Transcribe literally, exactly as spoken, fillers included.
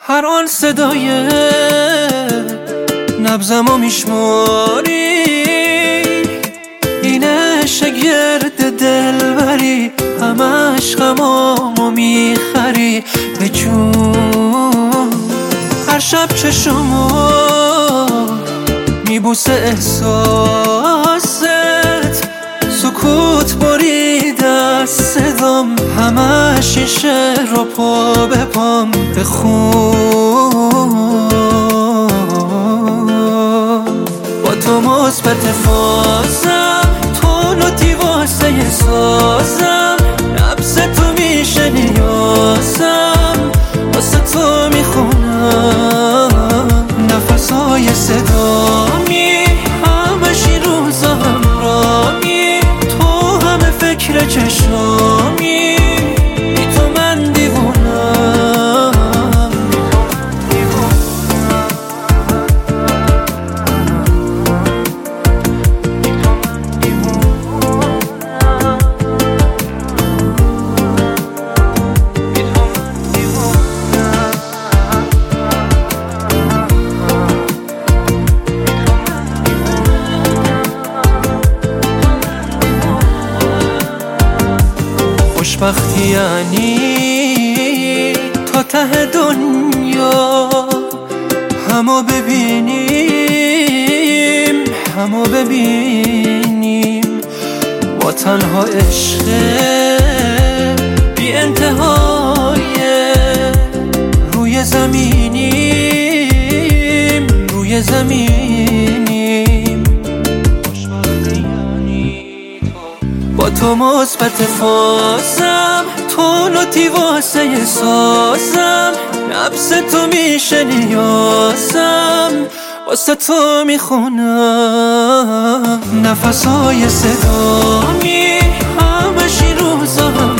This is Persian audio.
هر آن صدای نبضمو میشماری، اینه شگرد دلبری، همش غمامو میخری به جون. هر شب چشمو میبوسه احساست، سکوت برید از صدام، همش این شعر رو پا به پام بخون. با تو مثبت فازم، تو نوتی واسه سازم، نبض تو میشه نیازم، واسه تو میخونم نفسای صدامی، همش این روزا همرامی، تو همه فکر چشامی، بی تو من دیوونم. خوشبختی یعنی تا ته دنیا همو ببینیم، همو ببینیم، با تنها عشق بی انتهای روی زمینیم، روی زمینیم. با تو مثبت فازم، تو نوتی واسه سازم، نبض تو میشه نیازم، واسه تو میخونم نفسای صدامی، همش این روزا